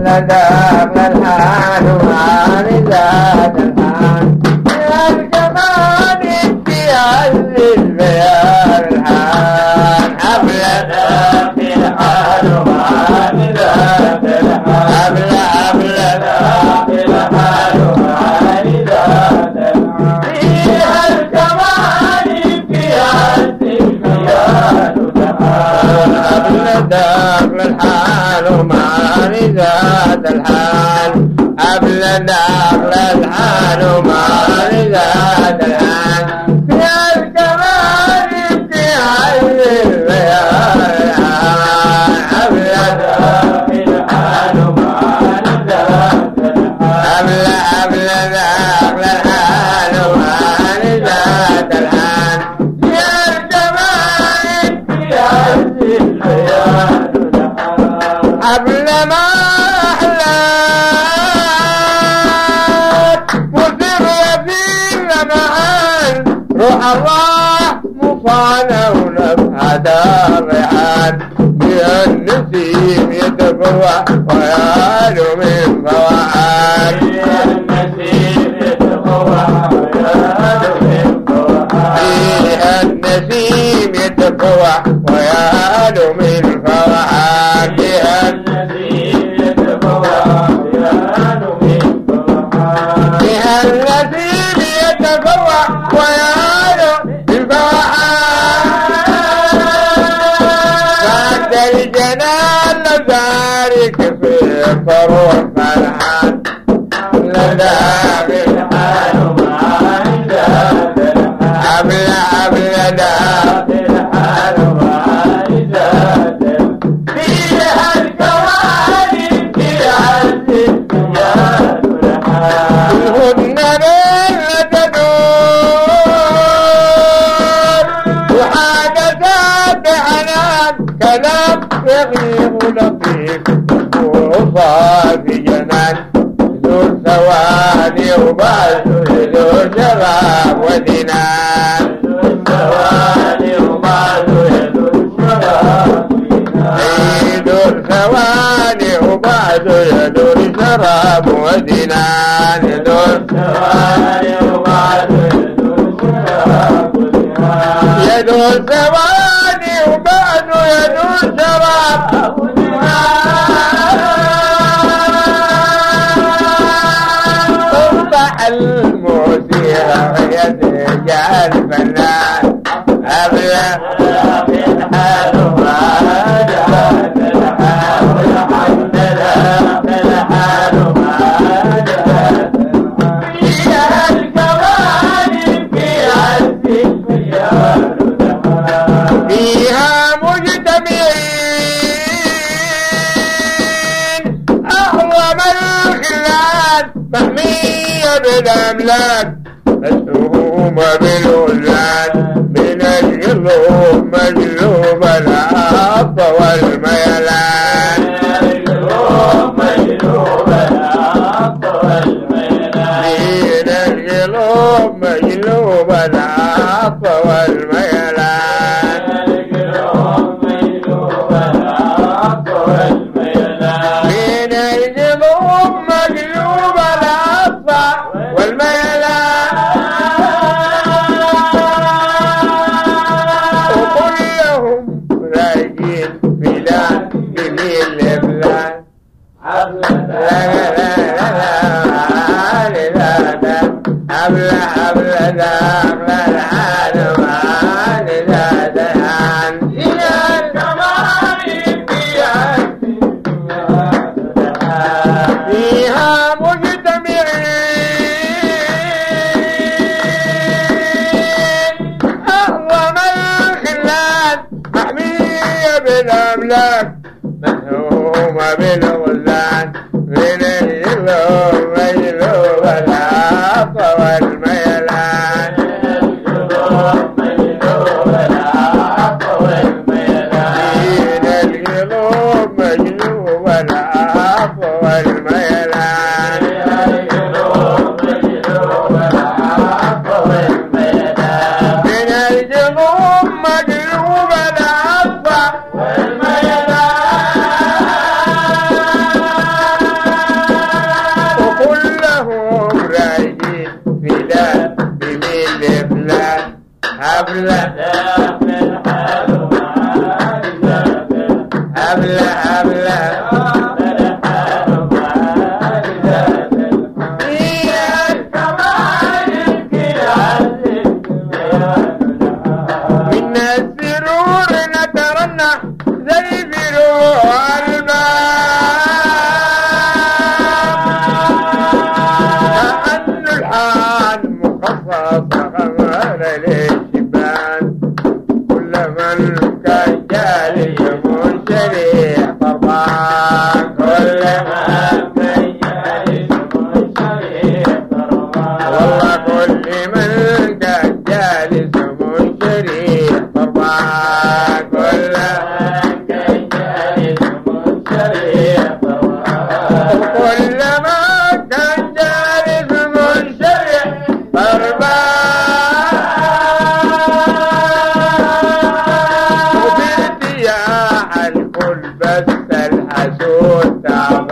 داخل الحال وعن ذات الحال يا الكمال امتياز البيان الحال حبل داخل الحال وعن ذات الحال حبل داخل الحال وعن ذات الحال فيها الكمال امتياز البيان الحال حبل داخل الحال وعن ذات الحال قبل داخل الحال وما ذات الحال يا الكمال امتياز البيان قبل داخل الحال وما ذات الحال قبل داخل الحال وما ذات الحال يا الكمال امتياز البيان قبل ما روح الله مصانع ونفحة الريحان بها النسيم يتفوح ويالو من فوحان بها النسيم يتفوح ويالو من فوحان بها النسيم يتفوح ويالو من فوحان بها النسيم يتفوح ويالو من فوحان بها النسيم يتفوح ويالو الجنان لذلك في فروح فرحان لدى بالحال وما ذات الحال عبل دا بالحال وما ذات فيها الكوالي في عز الديان الحال هن من تدور وحادثات بعنان كلام رغيب لطيف وصافي جنان ذو الثواني وبعد ذو شراب ودنان ذو الثواني وبعد ذو شراب ودنان ذو الثواني وبعد ذو شراب ودنان ذو الثواني وبعد ذو شراب ودنان يدو الثواني وبعد يدو الشراب اصبح الموسيقى يتجعل فنان أبلغ في الحال وما جعل الحال الحمد لله في الحال وما جعل فيها الكمال في عز الديان فيها مجتمعين أعظم الخلال محمية بالأملاك مسهومة بالغلال من القلوب مجلوب العطف والميلان مجلوب العطف والميلان من القلوب مجلوب العطف والميلان من القلوب مجلوب العطف والميلان وكلهم راجين فلان جميل لفلان فيها مجتمعين أعظم الخلان محمية بالأملاك مسهومة بالغزال من الجلوب مجلوب العطف والميلان من الجلوب مجلوب العطف والميلان من الجلوب مجلوب العطف والميلان من السرور نترنح زي بروح كأن الحال مخصص غمر للشبان كل من كان جالس منشري طربان كل من كان جالس منشري طربان والله كل من كان جالس منشري طربان كل من كان جالس منشري طربان كل ما كان جالس منشري طربان وبارتياح الكل بس الحسود تعب